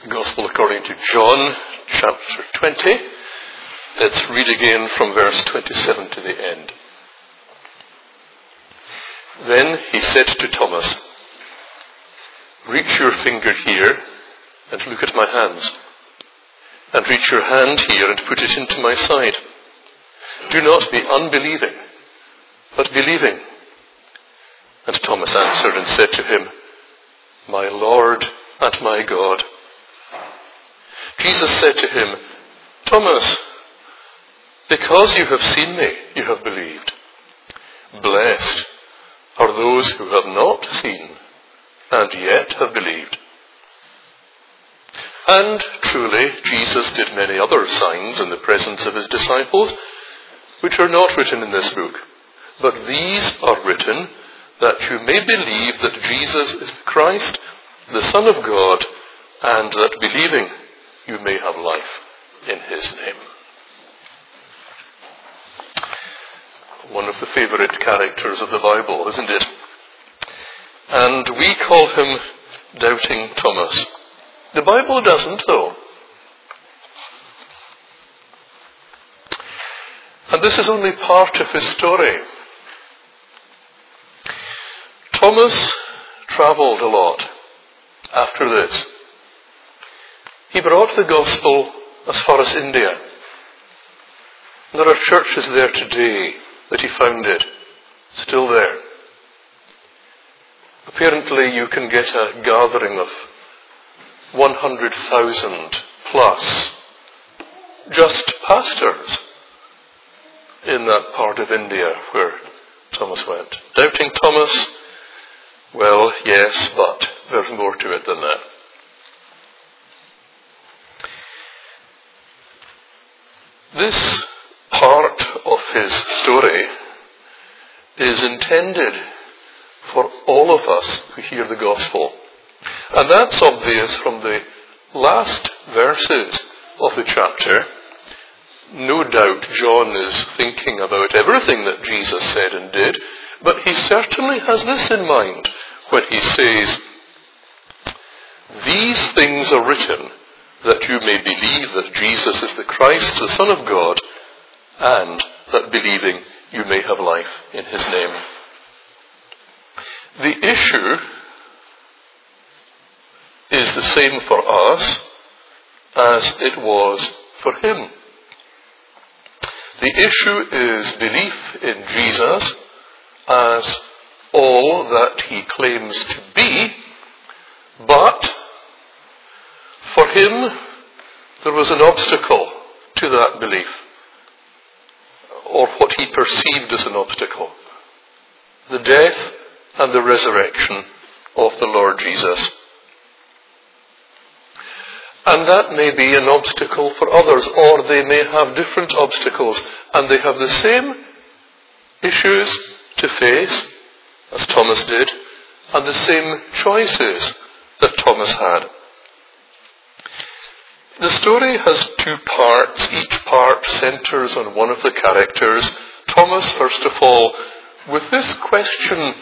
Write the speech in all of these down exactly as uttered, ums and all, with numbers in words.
The Gospel according to John, chapter twenty. Let's read again from verse twenty-seven to the end. Then he said to Thomas, "Reach your finger here and look at my hands, and reach your hand here and put it into my side. Do not be unbelieving, but believing." And Thomas answered and said to him, "My Lord and my God." Jesus said to him, "Thomas, because you have seen me, you have believed. Blessed are those who have not seen and yet have believed." And truly, Jesus did many other signs in the presence of his disciples, which are not written in this book. But these are written that you may believe that Jesus is the Christ, the Son of God, and that believing you may have life in his name. One of the favourite characters of the Bible, isn't it? And we call him Doubting Thomas. The Bible doesn't, though. And this is only part of his story. Thomas travelled a lot after this. He brought the gospel as far as India. There are churches there today that he founded, still there. Apparently you can get a gathering of one hundred thousand plus just pastors in that part of India where Thomas went. Doubting Thomas? Well, yes, but there's more to it than that. This part of his story is intended for all of us who hear the gospel. And that's obvious from the last verses of the chapter. No doubt John is thinking about everything that Jesus said and did, but he certainly has this in mind when he says, "These things are written that you may believe that Jesus is the Christ, the Son of God, and that believing you may have life in his name." The issue is the same for us as it was for him. The issue is belief in Jesus as all that he claims to be, but for him there was an obstacle to that belief, or what he perceived as an obstacle: the death and the resurrection of the Lord Jesus. And that may be an obstacle for others, or they may have different obstacles, and they have the same issues to face as Thomas did, and the same choices that Thomas had. The story has two parts. Each part centres on one of the characters. Thomas, first of all, with this question,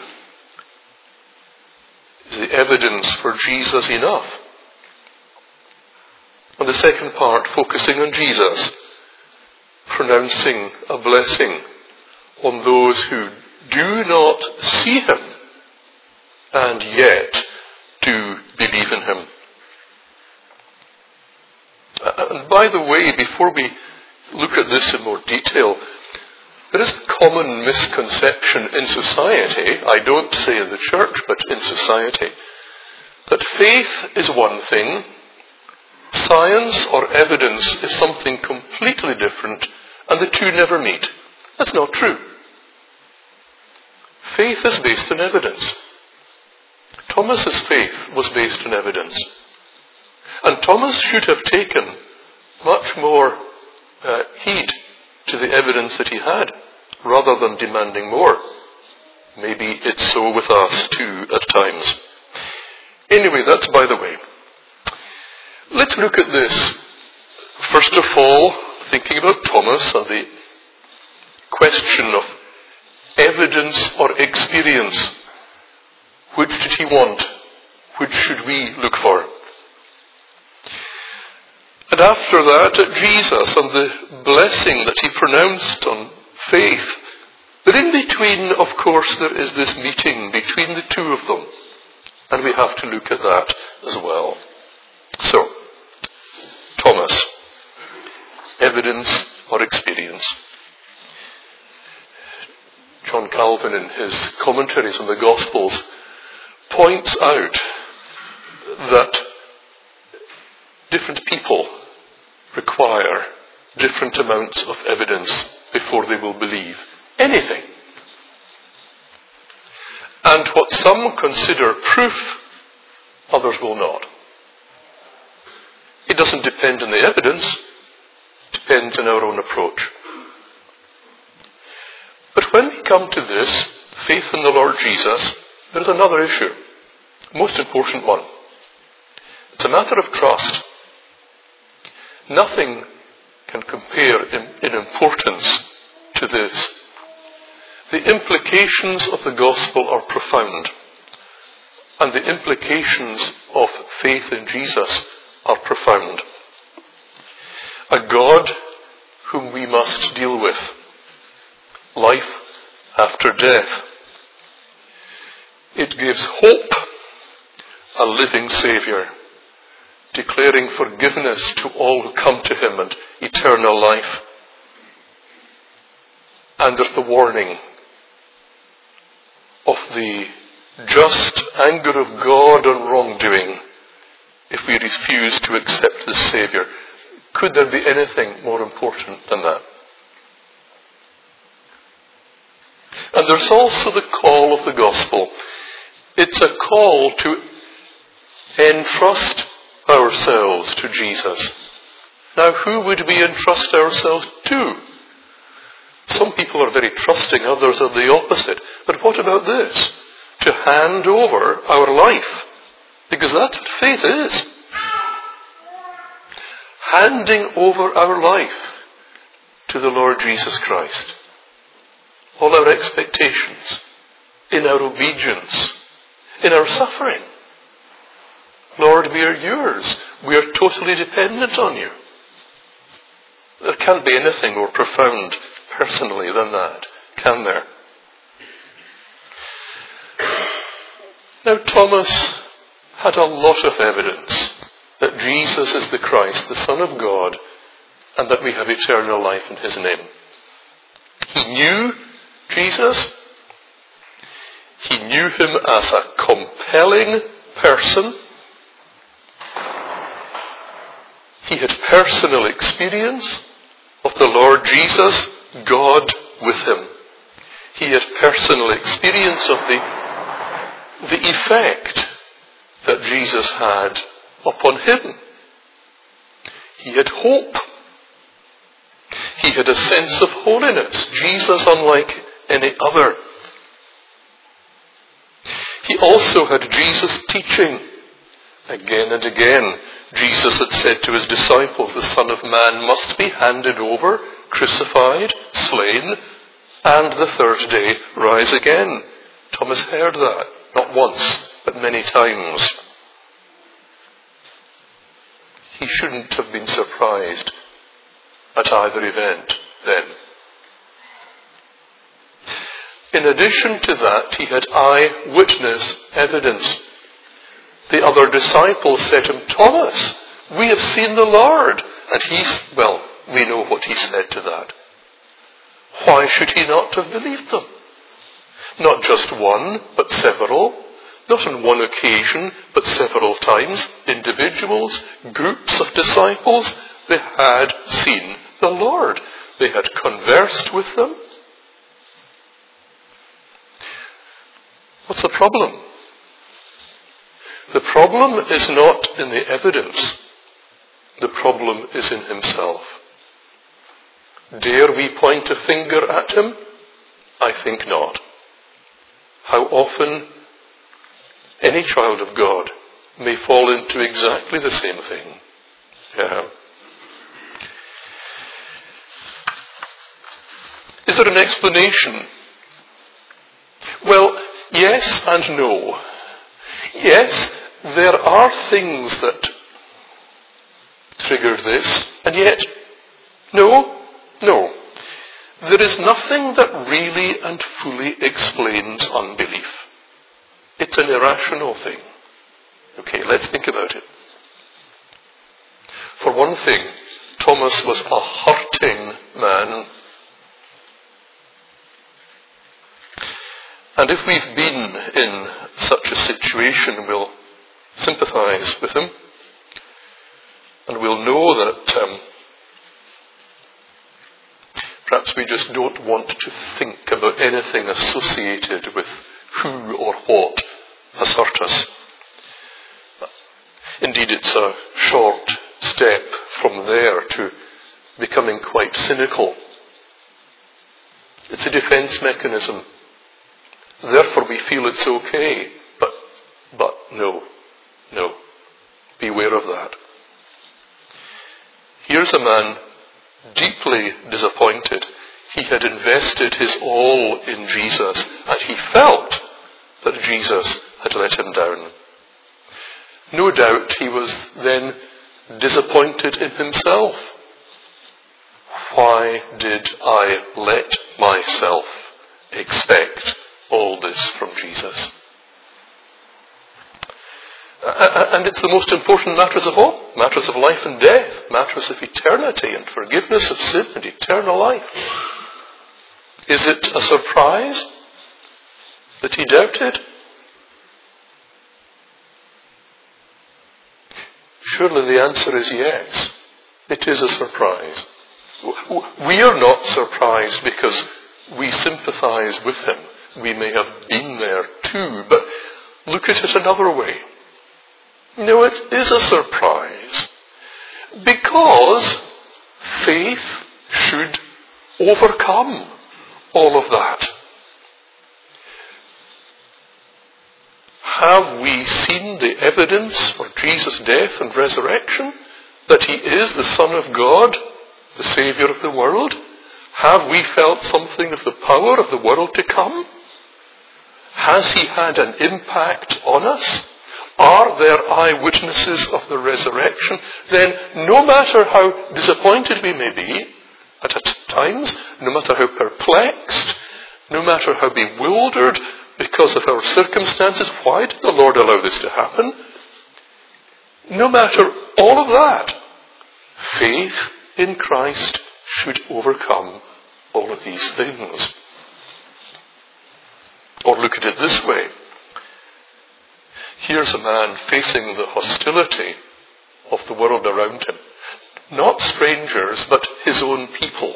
is the evidence for Jesus enough? And the second part, focusing on Jesus, pronouncing a blessing on those who do not see him and yet do believe in him. And by the way, before we look at this in more detail, there is a common misconception in society, I don't say in the church, but in society, that faith is one thing, science or evidence is something completely different, and the two never meet. That's not true. Faith is based on evidence. Thomas's faith was based on evidence. And Thomas should have taken much more uh, heed to the evidence that he had, rather than demanding more. Maybe it's so with us too at times. Anyway, that's by the way. Let's look at this. First of all, thinking about Thomas and the question of evidence or experience. Which did he want? Which should we look for? And after that, Jesus and the blessing that he pronounced on faith. But in between, of course, there is this meeting between the two of them. And we have to look at that as well. So, Thomas, evidence or experience? John Calvin, in his commentaries on the Gospels, points out that different people require different amounts of evidence before they will believe anything. And what some consider proof, others will not. It doesn't depend on the evidence, it depends on our own approach. But when we come to this, faith in the Lord Jesus, there is another issue, a most important one. It's a matter of trust. Nothing can compare in, in importance to this. The implications of the gospel are profound, and the implications of faith in Jesus are profound. A God whom we must deal with, life after death. It gives hope, a living Saviour, declaring forgiveness to all who come to him and eternal life. And there's the warning of the just anger of God on wrongdoing if we refuse to accept the Saviour. Could there be anything more important than that? And there's also the call of the gospel. It's a call to entrust ourselves to Jesus. Now, who would we entrust ourselves to? Some people are very trusting, others are the opposite. But what about this? To hand over our life. Because that's what faith is. Handing over our life to the Lord Jesus Christ. All our expectations, in our obedience, in our suffering. Lord, we are yours. We are totally dependent on you. There can't be anything more profound personally than that, can there? Now, Thomas had a lot of evidence that Jesus is the Christ, the Son of God, and that we have eternal life in his name. He knew Jesus. He knew him as a compelling person. He had personal experience of the Lord Jesus, God with him. He had personal experience of the, the effect that Jesus had upon him. He had hope. He had a sense of holiness. Jesus unlike any other. He also had Jesus' teaching. Again and again, Jesus had said to his disciples, the Son of Man must be handed over, crucified, slain, and the third day rise again. Thomas heard that, not once, but many times. He shouldn't have been surprised at either event then. In addition to that, he had eyewitness evidence. The other disciples said to him, Thomas, we have seen the Lord. And he, well, we know what he said to that. Why should he not have believed them? Not just one, but several. Not on one occasion, but several times. Individuals, groups of disciples, they had seen the Lord. They had conversed with them. What's the problem? The problem is not in the evidence. The problem is in himself. Dare we point a finger at him? I think not. How often any child of God may fall into exactly the same thing. Yeah. Is there an explanation? Well, yes and no. Yes, there are things that triggered this, and yet, no, no. There is nothing that really and fully explains unbelief. It's an irrational thing. Okay, let's think about it. For one thing, Thomas was a hurting man. And if we've been in such a situation, we'll sympathize with him. And we'll know that um, perhaps we just don't want to think about anything associated with who or what has hurt us. Indeed, it's a short step from there to becoming quite cynical. It's a defense mechanism. Therefore we feel it's okay. But, but no, no. Beware of that. Here's a man deeply disappointed. He had invested his all in Jesus, and he felt that Jesus had let him down. No doubt he was then disappointed in himself. Why did I let myself expect all this from Jesus? And it's the most important matters of all. Matters of life and death. Matters of eternity and forgiveness of sin and eternal life. Is it a surprise that he doubted? Surely the answer is yes. It is a surprise. We are not surprised because we sympathize with him. We may have been there too, but look at it another way. No, it is a surprise because faith should overcome all of that. Have we seen the evidence for Jesus' death and resurrection? That he is the Son of God, the Saviour of the world? Have we felt something of the power of the world to come? Has he had an impact on us? Are there eyewitnesses of the resurrection? Then no matter how disappointed we may be at times, no matter how perplexed, no matter how bewildered because of our circumstances, why did the Lord allow this to happen? No matter all of that, faith in Christ should overcome all of these things. Or look at it this way. Here's a man facing the hostility of the world around him. Not strangers, but his own people.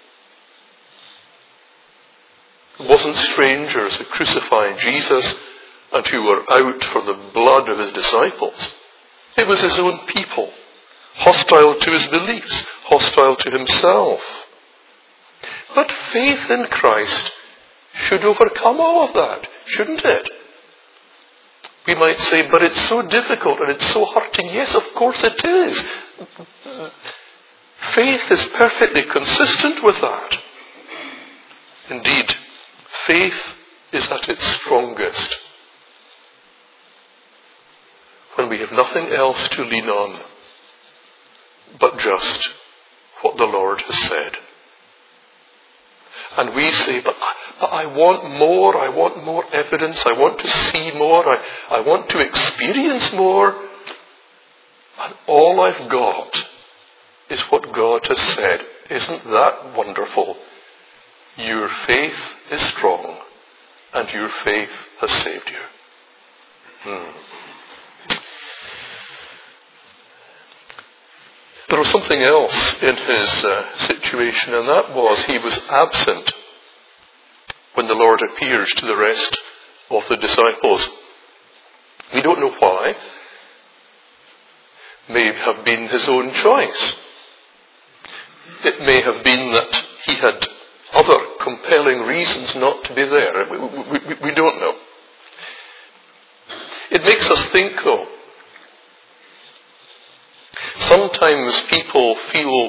It wasn't strangers who crucified Jesus and who were out for the blood of his disciples. It was his own people, hostile to his beliefs, hostile to himself. But faith in Christ should overcome all of that, shouldn't it? We might say, but it's so difficult and it's so hurting. Yes, of course it is. Faith is perfectly consistent with that. Indeed, faith is at its strongest when we have nothing else to lean on but just what the Lord has said. And we say, but I, but I want more, I want more evidence, I want to see more, I, I want to experience more. And all I've got is what God has said. Isn't that wonderful? Your faith is strong, and your faith has saved you. Hmm. There was something else in his uh, situation, and that was he was absent when the Lord appears to the rest of the disciples. We don't know why. May have been his own choice. It may have been that he had other compelling reasons not to be there. We, we, we, we don't know. It makes us think, though. Sometimes people feel,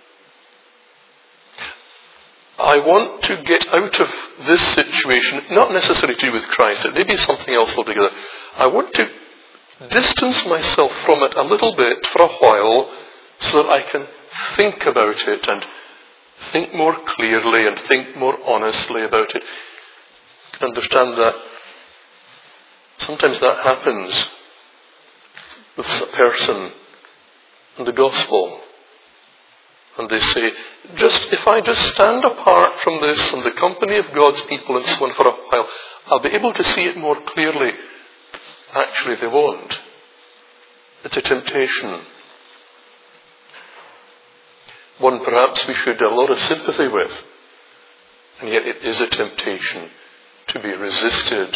I want to get out of this situation, not necessarily to do with Christ, it may be something else altogether. I want to distance myself from it a little bit for a while so that I can think about it and think more clearly and think more honestly about it. Understand that sometimes that happens with a person in the gospel. And they say, just if I just stand apart from this and the company of God's people and so on for a while, I'll be able to see it more clearly. Actually, they won't. It's a temptation. One perhaps we should have a lot of sympathy with. And yet it is a temptation to be resisted.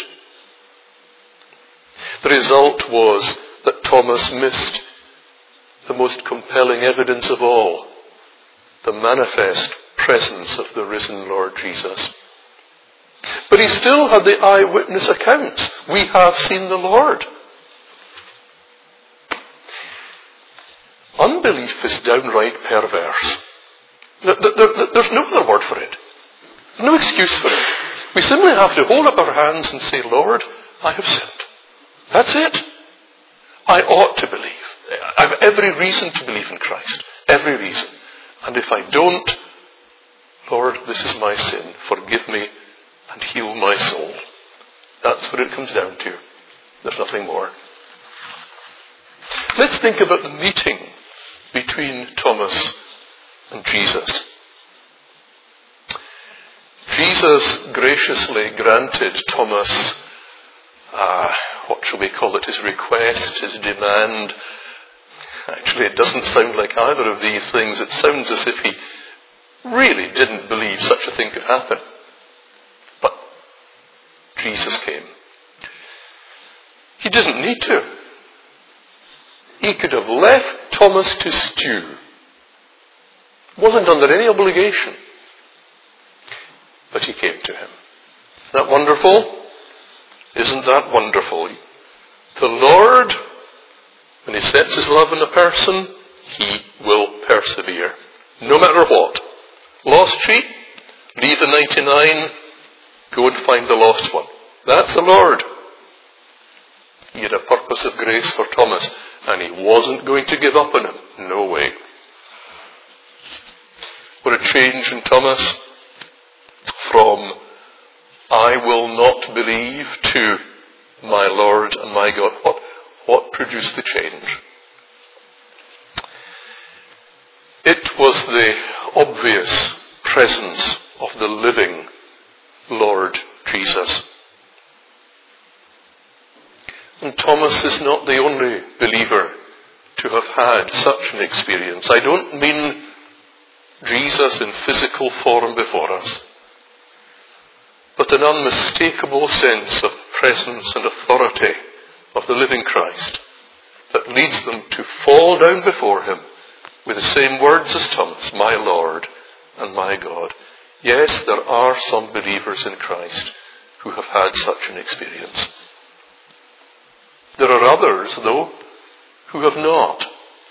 The result was that Thomas missed the most compelling evidence of all, the manifest presence of the risen Lord Jesus. But he still had the eyewitness accounts. We have seen the Lord. Unbelief is downright perverse. There's no other word for it. No excuse for it. We simply have to hold up our hands and say, Lord, I have sinned. That's it. I ought to believe. I have every reason to believe in Christ. Every reason. And if I don't, Lord, this is my sin. Forgive me and heal my soul. That's what it comes down to. There's nothing more. Let's think about the meeting between Thomas and Jesus. Jesus graciously granted Thomas, uh, what shall we call it, his request, his demand. Actually, it doesn't sound like either of these things. It sounds as if he really didn't believe such a thing could happen. But Jesus came. He didn't need to. He could have left Thomas to stew. Wasn't under any obligation. But he came to him. Isn't that wonderful? Isn't that wonderful? The Lord, when he sets his love on a person, he will persevere. No matter what. Lost sheep, leave the ninety-nine, go and find the lost one. That's the Lord. He had a purpose of grace for Thomas, and he wasn't going to give up on him. No way. What a change in Thomas from I will not believe to my Lord and my God. What, what produced the change? It was the obvious presence of the living Lord Jesus. And Thomas is not the only believer to have had such an experience. I don't mean Jesus in physical form before us, but an unmistakable sense of presence and authority of the living Christ that leads them to fall down before him with the same words as Thomas, my Lord and my God. Yes, there are some believers in Christ who have had such an experience. There are others, though, who have not.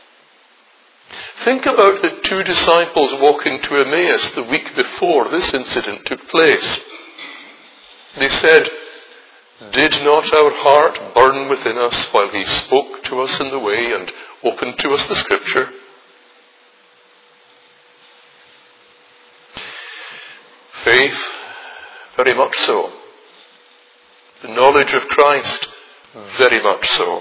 Think about the two disciples walking to Emmaus the week before this incident took place. They said, did not our heart burn within us while he spoke to us in the way and opened to us the Scripture? Faith, very much so. The knowledge of Christ, very much so.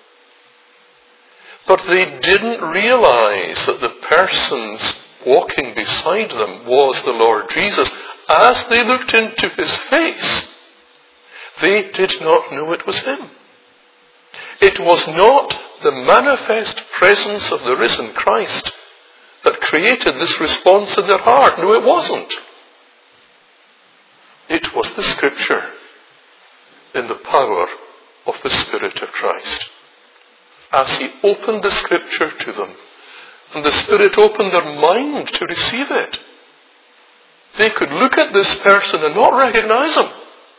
But they didn't realize that the person walking beside them was the Lord Jesus. As they looked into his face, they did not know it was him. It was not the manifest presence of the risen Christ that created this response in their heart. No, it wasn't. It was the Scripture in the power of the Spirit of Christ. As he opened the Scripture to them, and the Spirit opened their mind to receive it, they could look at this person and not recognize him.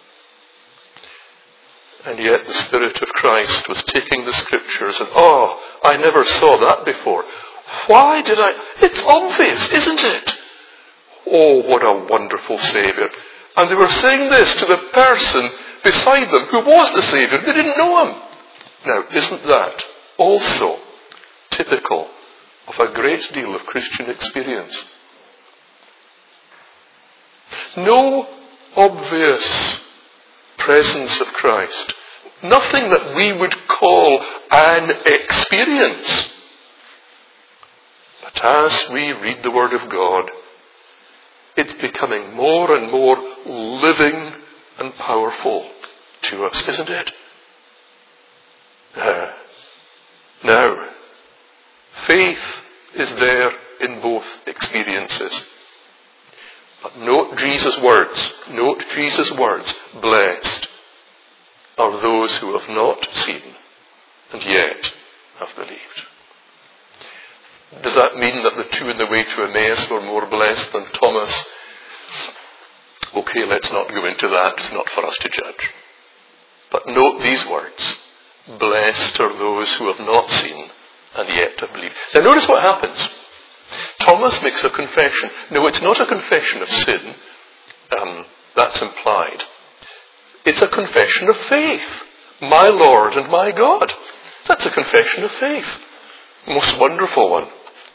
And yet the Spirit of Christ was taking the Scriptures and, oh, I never saw that before. Why did I? It's obvious, isn't it? Oh, what a wonderful Saviour. And they were saying this to the person beside them who was the Saviour. They didn't know him. Now, isn't that also typical of of a great deal of Christian experience. No obvious presence of Christ. Nothing that we would call an experience. But as we read the Word of God, it's becoming more and more living and powerful to us, isn't it? Uh, now, faith is there in both experiences. But note Jesus' words. Note Jesus' words. Blessed are those who have not seen and yet have believed. Does that mean that the two on the way to Emmaus were more blessed than Thomas? Okay, let's not go into that. It's not for us to judge. But note these words. Blessed are those who have not seen and yet have believed. Now notice what happens. Thomas makes a confession. No, it's not a confession of sin. Um, that's implied. It's a confession of faith. My Lord and my God. That's a confession of faith. Most wonderful one.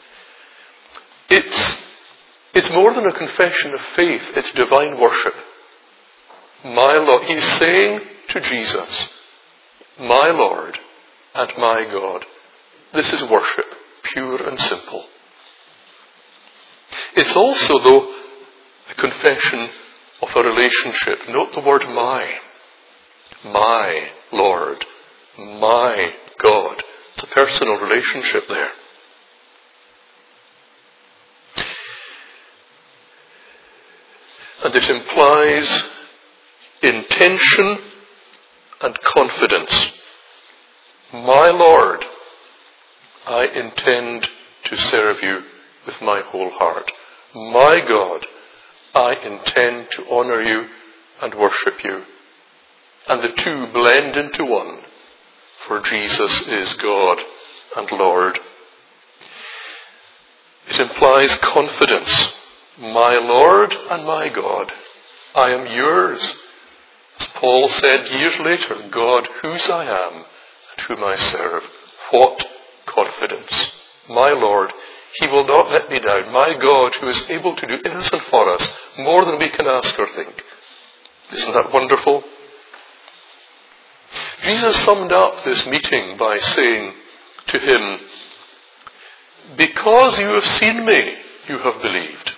It's, it's more than a confession of faith. It's divine worship. My Lord. He's saying to Jesus, my Lord and my God. This is worship, pure and simple. It's also, though, a confession of a relationship. Note the word my. My Lord, my God. It's a personal relationship there. And it implies intention and confidence. My Lord, I intend to serve you with my whole heart. My God, I intend to honour you and worship you. And the two blend into one, for Jesus is God and Lord. It implies confidence. My Lord and my God, I am yours. As Paul said years later, God, whose I am and whom I serve. What confidence. My Lord, He will not let me down. My God, who is able to do in us and for us more than we can ask or think. Isn't that wonderful? Jesus summed up this meeting by saying to him, because you have seen me, you have believed.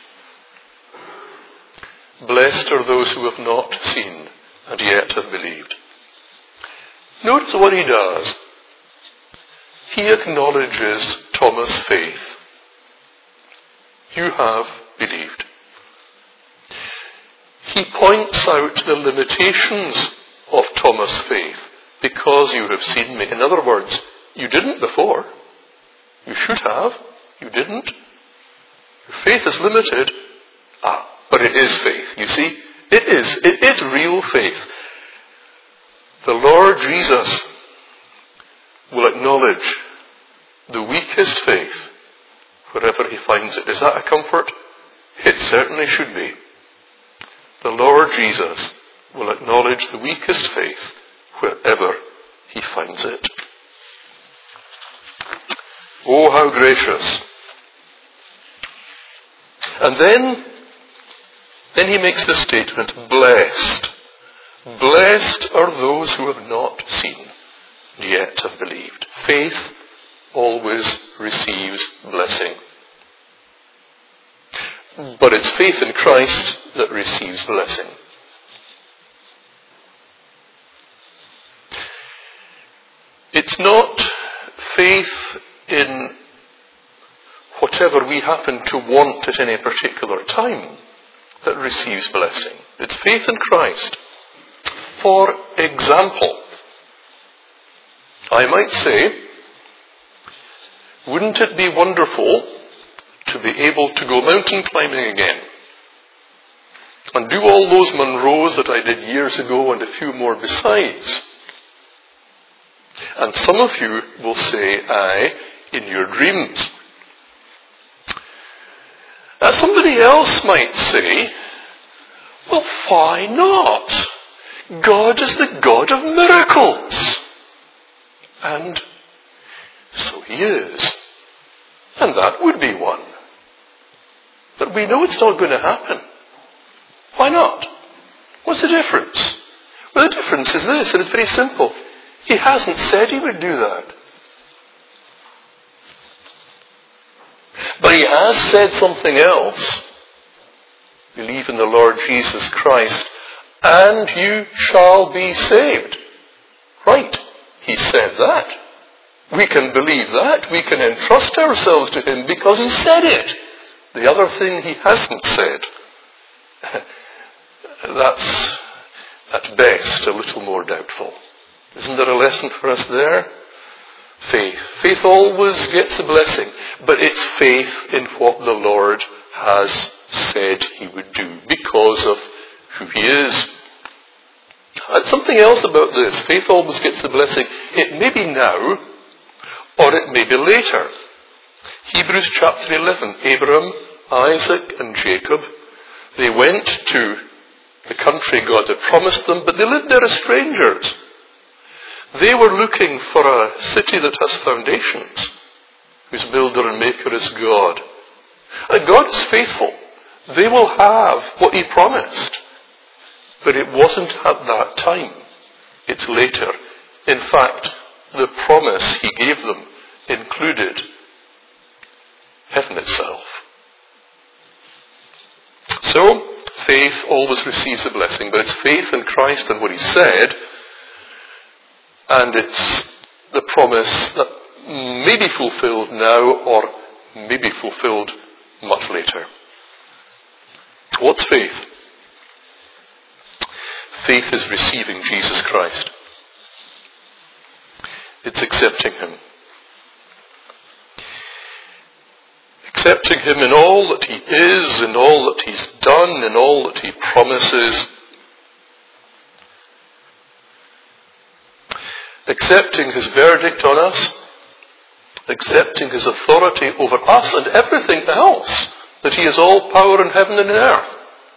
Blessed are those who have not seen and yet have believed. Notice what he does. He acknowledges Thomas' faith. You have believed. He points out the limitations of Thomas' faith because you have seen me. In other words, you didn't before. You should have. You didn't. Your faith is limited. Ah, but it is faith. You see, it is. It is real faith. The Lord Jesus will acknowledge the weakest faith wherever He finds it. Is that a comfort? It certainly should be. The Lord Jesus will acknowledge the weakest faith wherever He finds it. Oh, how gracious. And then, then He makes the statement, blessed. Blessed are those who have not seen, yet have believed. Faith always receives blessing. But it's faith in Christ that receives blessing. It's not faith in whatever we happen to want at any particular time that receives blessing. It's faith in Christ. For example, I might say, wouldn't it be wonderful to be able to go mountain climbing again and do all those Munros that I did years ago and a few more besides? And some of you will say, aye, in your dreams. Now somebody else might say, well, why not? God is the God of miracles. And so He is. And And that would be one. But we know it's not going to happen. Why not? What's the difference? Well, the difference is this, and it's very simple. He hasn't said he would do that. But he has said something else. Believe in the Lord Jesus Christ, and you shall be saved. Right, he said that. We can believe that. We can entrust ourselves to him because he said it. The other thing he hasn't said, that's at best a little more doubtful. Isn't there a lesson for us there? Faith. Faith always gets a blessing, but it's faith in what the Lord has said he would do because of who he is. And something else about this. Faith always gets the blessing. It may be now, or it may be later. Hebrews chapter eleven. Abraham, Isaac and Jacob, they went to the country God had promised them, but they lived there as strangers. They were looking for a city that has foundations, whose builder and maker is God. And God is faithful. They will have what he promised. But it wasn't at that time. It's later. In fact, the promise he gave them included heaven itself. So, faith always receives a blessing, but it's faith in Christ and what he said, and it's the promise that may be fulfilled now or may be fulfilled much later. What's faith? Faith is receiving Jesus Christ. It's accepting him. Accepting him in all that he is, in all that he's done, in all that he promises. Accepting his verdict on us. Accepting his authority over us and everything else. That he has all power in heaven and in earth.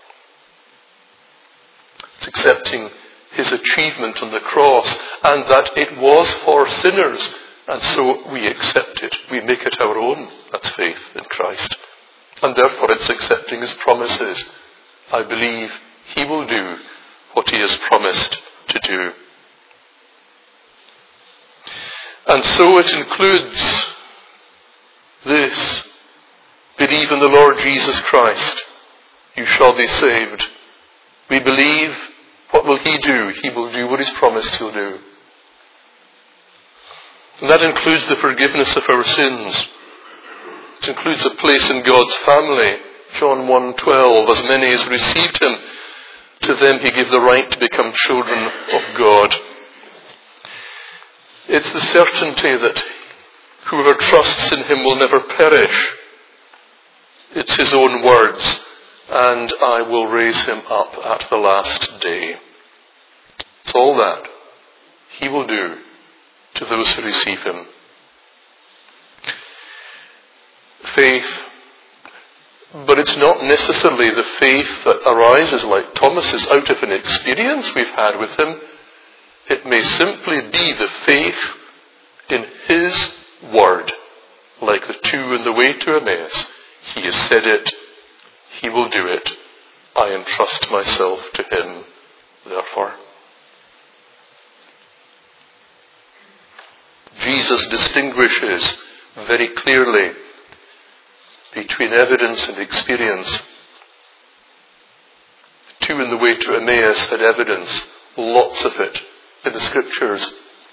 It's accepting his achievement on the cross and that it was for sinners. And so we accept it. We make it our own. That's faith in Christ. And therefore it's accepting his promises. I believe he will do what he has promised to do. And so it includes this. Believe in the Lord Jesus Christ. You shall be saved. We believe. What will he do? He will do what he's promised he'll do. And that includes the forgiveness of our sins. It includes a place in God's family. John one twelve, as many as received him, to them he gave the right to become children of God. It's the certainty that whoever trusts in him will never perish. It's his own words, and I will raise him up at the last day. It's all that he will do to those who receive him. Faith, but it's not necessarily the faith that arises like Thomas's out of an experience we've had with him. It may simply be the faith in his word, like the two on the way to Emmaus. He has said it, he will do it. I entrust myself to him, therefore. Jesus distinguishes very clearly between evidence and experience. The two in the way to Emmaus had evidence, lots of it, in the scriptures.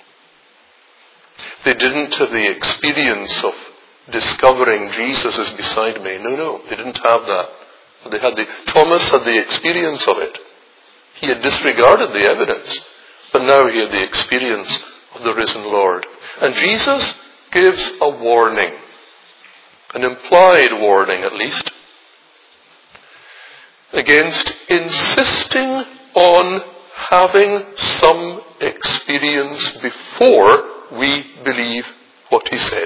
They didn't have the experience of discovering Jesus is beside me. No, no, they didn't have that. They had the, Thomas had the experience of it. He had disregarded the evidence, but now he had the experience of the risen Lord. And Jesus gives a warning, an implied warning at least, against insisting on having some experience before we believe what he said.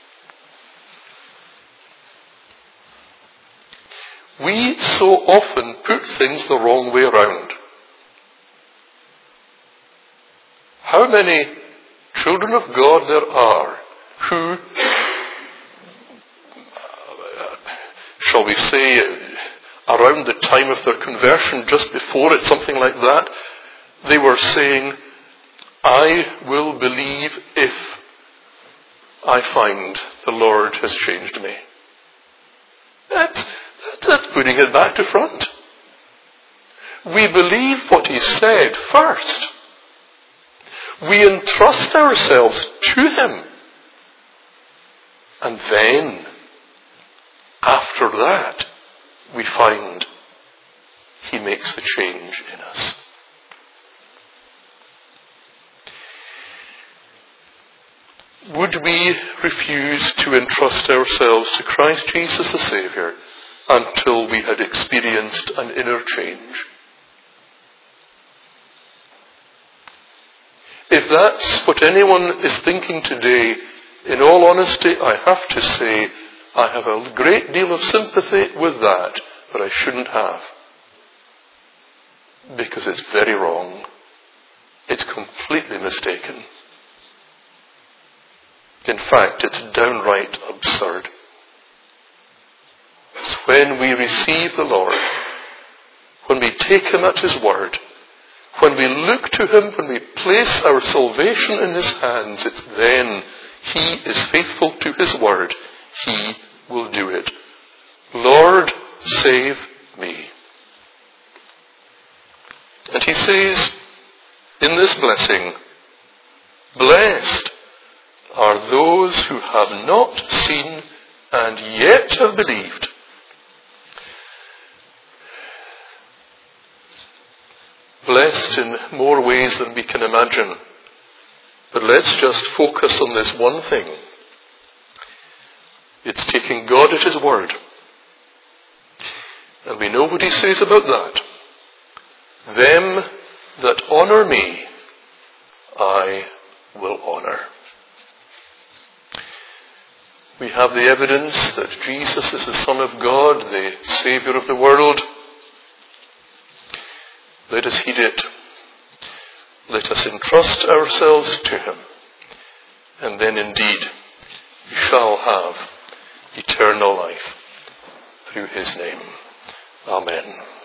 We so often put things the wrong way around. How many children of God there are who shall we say, around the time of their conversion, just before it, something like that, they were saying, I will believe if I find the Lord has changed me. That's, that's putting it back to front. We believe what he said first. We entrust ourselves to him. And then, after that, we find he makes the change in us. Would we refuse to entrust ourselves to Christ Jesus the Saviour until we had experienced an inner change? If that's what anyone is thinking today, in all honesty, I have to say, I have a great deal of sympathy with that, but I shouldn't have. Because it's very wrong. It's completely mistaken. In fact, it's downright absurd. It's when we receive the Lord, when we take him at his word, when we look to him, when we place our salvation in his hands, it's then he is faithful to his word. He will do it. Lord, save me. And he says in this blessing, blessed are those who have not seen and yet have believed. Blessed in more ways than we can imagine. But let's just focus on this one thing. It's taking God at his word. And we know what he says about that. Them that honour me, I will honour. We have the evidence that Jesus is the Son of God, the Saviour of the world. Let us heed it. Let us entrust ourselves to him. And then indeed we shall have eternal life through his name. Amen.